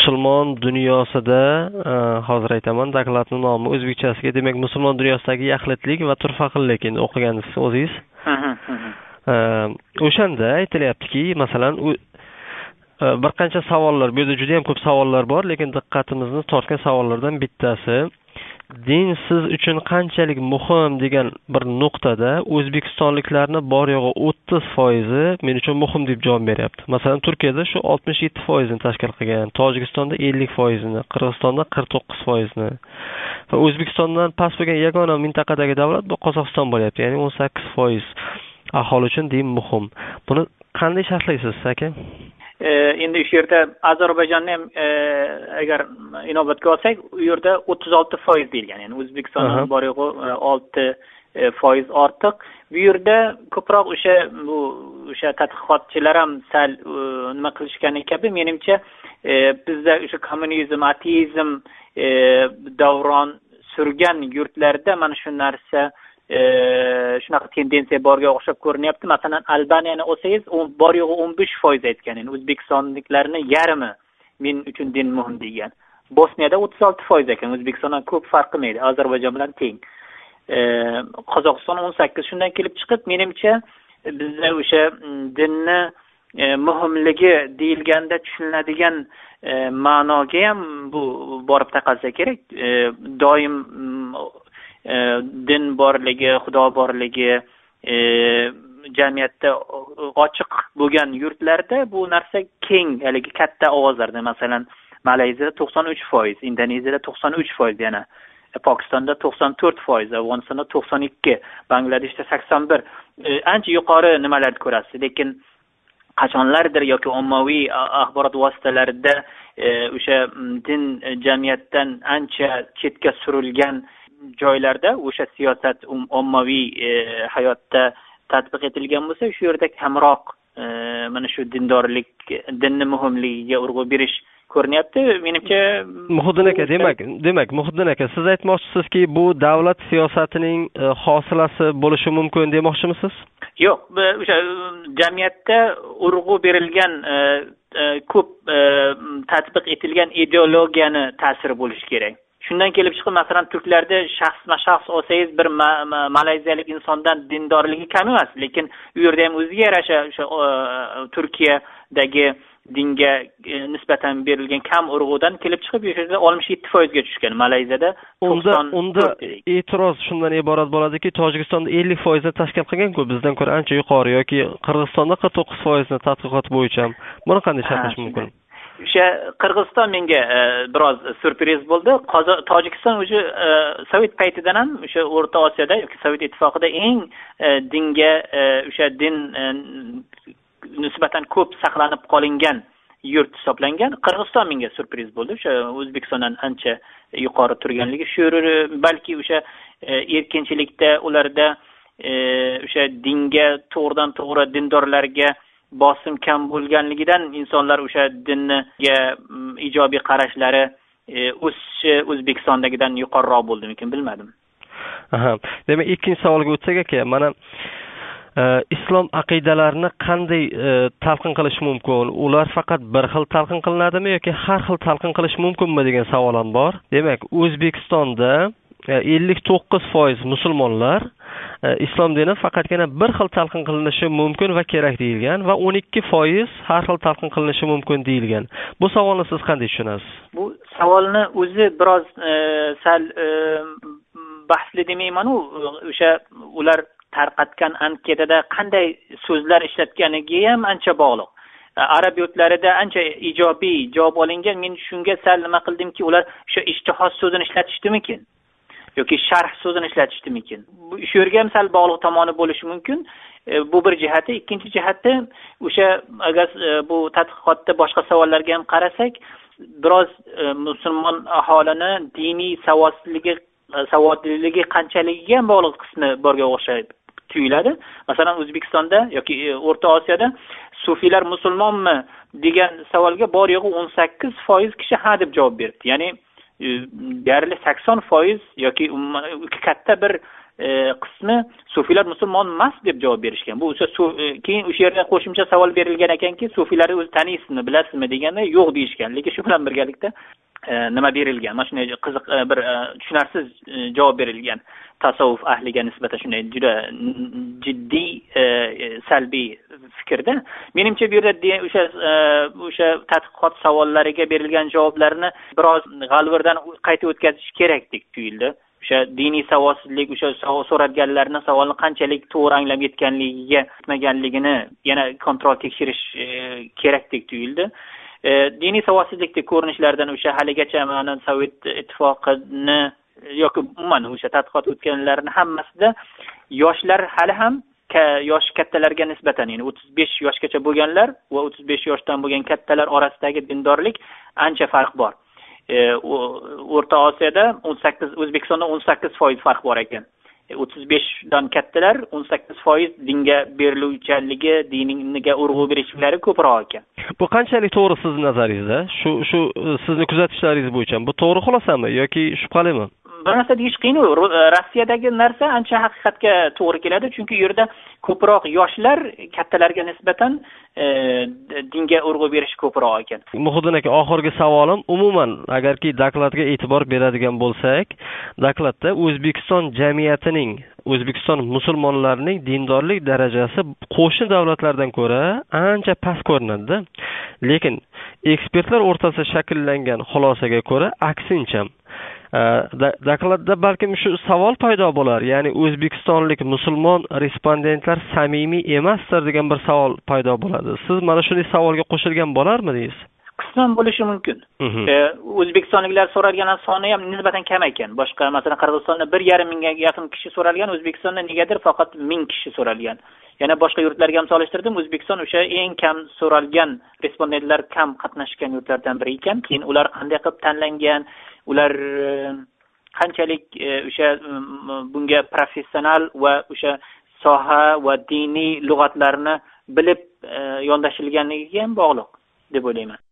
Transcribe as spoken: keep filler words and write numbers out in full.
musulmon dunyosida hozir aytaman dokladning nomi o'zbekchasiga, demak musulmon dunyosidagi yaxlitlik va turfaqillik endi o'qigansiz o'zingiz. O'shanda aytilyaptiki, masalan, bir qancha savollar, bu yerda juda ham ko'p savollar bor, lekin diqqatimizni tortgan savollardan bittasi din siz uchun qanchalik muhim degan bir nuqtada o'zbekistonliklarni bor yo'g'i o'ttiz foizi men uchun muhim deb javob beryapti. Masalan, Turkiyada shu oltmish yetti foizni tashkil qilgan, Tojikistonda ellik foizni, Qirg'izistonda qirq to'qqiz foizni va O'zbekistondan past bo'lgan yagona mintaqadagi davlat bu Qozog'iston bo'lyapti, ya'ni o'n sakkiz foiz aholi uchun din muhim. Buni qanday sharhlaysiz, aka? Endi shu yerda Ozarbayjonni ham agar inobatga olsak, u yerda o'ttiz olti foiz deyilgan. Ya'ni O'zbekistondan bor yo'g'i olti foiz ortiq. Bu yerda ko'proq o'sha bu o'sha tadqiqotchilar ham sal nima qilishgani kabi, menimcha bizda o'sha kommunizm, ateizm davron surgan yurtlarda mana shu narsa shunaqa tendensiya borga o'xshab ko'rinyapti. Masalan, Albaniyani olsangiz, bor yo'g'i o'n besh foiz aytgan, ya'ni o'zbekistonliklarning yarmi men uchun din muhim degan. Bosniyada o'ttiz olti foiz ekan, O'zbekistondan ko'p farq qilmaydi, Ozarbayjon bilan teng. Qozog'iston o'n sakkiz. Shundan kelib chiqib, menimcha bizda o'sha dinni muhimligi deyilganda tushuniladigan ma'noga ham bu borib taqalsa kerak. Doim din borligi, xudo borligi jamiyatda ochiq bo'lgan yurtlarda bu narsa keng, haligi katta ovozlarda, masalan, Malayziyada to'qson uch foiz, Indoneziyada to'qson uch foiz, yana Pokistonda to'qson to'rt foiz, Afg'onistonda to'qson ikki, Bangladeshda sakson bir. Ancha yuqori nimalarni ko'rasiz, lekin qachonlardir yoki ommaviy axborot vositalarida o'sha din jamiyatdan ancha chetga surilgan joylarda o'sha siyosat ommaviy hayotda tatbiq etilgan bo'lsa, shu yerda kamroq mana shu dindorlik, dinni muhimligiga urg'u berish ko'rinyapti. Menimcha Muhiddin aka, demak, demak Muhiddin aka, siz aytmoqchisizki, bu davlat siyosatining hosilasi bo'lishi mumkin demoqchimisiz? Yo'q, o'sha jamiyatda urg'u berilgan ko'p tatbiq etilgan ideologiyani ta'siri bo'lishi kerak. Shundan kelib chiqib, masalan, turklarda shaxsma-shaxs olsangiz, bir malayziyalik insondan dindorligi kam emas, lekin u yerda ham o'ziga yarasha o'sha Turkiyadagi dinga nisbatan berilgan kam urg'udan kelib chiqib, u yerda oltmish yetti foizga tushgan. Malayziyada unda unda e'tiroz shundan iborat bo'ladiki, Tojikistonda ellik foizni tashkil qilgan-ku, bizdan ko'ra ancha yuqori, yoki Qirg'izistonda qirq to'qqiz foizni tadqiqot bo'yicha. Buni qanday sharhlash mumkin? O'sha Qirg'iziston menga biroz surpriz bo'ldi. Tojikiston o'sha Sovet paytidan ham o'sha O'rta Osiyoda yoki Sovet ittifoqida eng dinga o'sha din nisbatan ko'p saqlanib qolingan yurt hisoblangan. Qirg'iziston menga surpriz bo'ldi. O'sha O'zbekistondan ancha yuqori turganligi, shu balki o'sha erkinchilikda ularda o'sha dinga to'g'ridan to'g'ri dindorlarga bosim kam bo'lganligidan insonlar o'sha dinga ijobiy qarashlari o'sishi O'zbekistondagidan yuqoriroq bo'ldimikin, bilmadim. Aha. Demak, ikkinchi savolga o'tsak aka, mana islom aqidalarini qanday talqin qilish mumkin? Ular faqat bir xil talqin qilinadimi yoki har xil talqin qilish mumkinmi degan savol ham bor. Demak, O'zbekistonda ellik to'qqiz foiz musulmonlar islom dini faqatgina bir xil talqin qilinishi mumkin va kerak deyilgan va o'n ikki foiz har xil talqin qilinishi mumkin deyilgan. Bu savolni siz qanday tushunasiz? Bu savolni o'zi biroz sal bahsli demayman-u, o'sha ular tarqatgan anketada qanday so'zlar ishlatganiga ham ancha bog'liq. Arab yurtlarida ancha ijobiy javob olingan. Men shunga sal nima qildimki, ular o'sha ijtihoz so'zini ishlatishdimikin yoki sharh so'zini ishlatishdimikin. Shu yerga ham sal bog'liq tomoni bo'lishi mumkin. Bu bir jihati. Ikkinchi jihati, o'sha agar bu tadqiqotda boshqa savollarga ham qarasak, biroz musulmon aholini diniy savodsizligi savodliligi qanchaligiga ham bog'liq qismi borga o'xshaydi tuyuladi. Masalan, O'zbekistonda yoki O'rta Osiyoda sufiylar musulmonmi degan savolga bor yo'g'i o'n sakkiz foiz kishi ha deb javob berdi. Ya'ni deyarli sakson foiz yoki katta bir qismi sufiylar musulmon emas deb javob berishgan. Bu o'sha keyin o'sha yerda qo'shimcha savol berilgan ekanki, sufiylarni o'zi taniysizmi, bilasizmi deganda yo'q deyishgan. Lekin shu bilan birgalikda nima berilgan? Mana shunday qiziq bir tushunarsiz javob berilgan. Tasavvuf ahliga nisbatan shunday juda jiddiy salbiy fikrda. Menimcha bu yerda o'sha o'sha tadqiqot savollariga berilgan javoblarni biroz g'alvirdan qayta o'tkazish kerakdek tuyuldi. O'sha diniy savodsizlik, o'sha savol so'ralganlarning savolni qanchalik to'g'ri anglab yetganligiga yetmaganligini yana kontrol tekshirish kerakdek tuyuldi. Diniy savodsizlikdagi ko'rinishlardan o'sha haligacha mana Sovet ittifoqini yoki umuman o'sha tadqiqot o'tganlarning hammasida yoshlar hali ham yosh kattalarga nisbatan, ya'ni o'ttiz besh yoshgacha bo'lganlar va o'ttiz besh yoshdan bo'lgan kattalar orasidagi dindorlik ancha farq bor. O'rta Osiyoda o'n sakkiz, O'zbekistonda o'n sakkiz foiz farq bor ekan. o'ttiz beshdan kattalar o'n sakkiz foiz dinga beriluvchanligi, diniga urg'u berishlari ko'proq ekan. Bu qanchalik to'g'ri sizning nazaringizda? Shu shu sizni kuzatishlaringiz bo'yicha bu to'g'ri xulosami yoki shubhalimi? Bir narsa deyish qiyin. Rossiyadagi narsa ancha haqiqatga to'g'ri keladi, chunki u yerda ko'proq yoshlar kattalarga nisbatan dinga urg'u berish ko'proq ekan. Muhiddin aka, oxirgi savolim, umuman agarki dokladga e'tibor beradigan bo'lsak, dokladda O'zbekiston jamiyatining, O'zbekiston musulmonlarining dindorlik darajasi qo'shni davlatlardan ko'ra ancha past ko'rinadi. Lekin ekspertlar o'rtasida shakllangan xulosaga ko'ra aksincha. Dokladda balkim shu savol paydo bo'lar, ya'ni o'zbekistonlik musulmon respondentlar samimiy emasdir degan bir savol paydo bo'ladi. Siz mana shunday savolga qo'shilgan bo'larmidingiz? Qisman bo'lishi mumkin. O'zbekistonliklar so'ralgan soni ham nisbatan kam ekan. Boshqa, masalan, Qirg'izistonda bir yarim mingga yaqin kishi so'ralgan, O'zbekistonda negadir faqat ming kishi so'ralgan. Yana boshqa yurtlarga ham solishtirdim, O'zbekiston o'sha eng kam so'ralgan respondentlar kam qatnashgan yurtlardan biri ekan. Keyin ular qanday qilib tanlangan, ular qanchalik o'sha bunga professional va o'sha soha va diniy lug'atlarni bilib yondashilganligiga ham bog'liq deb o'ylayman.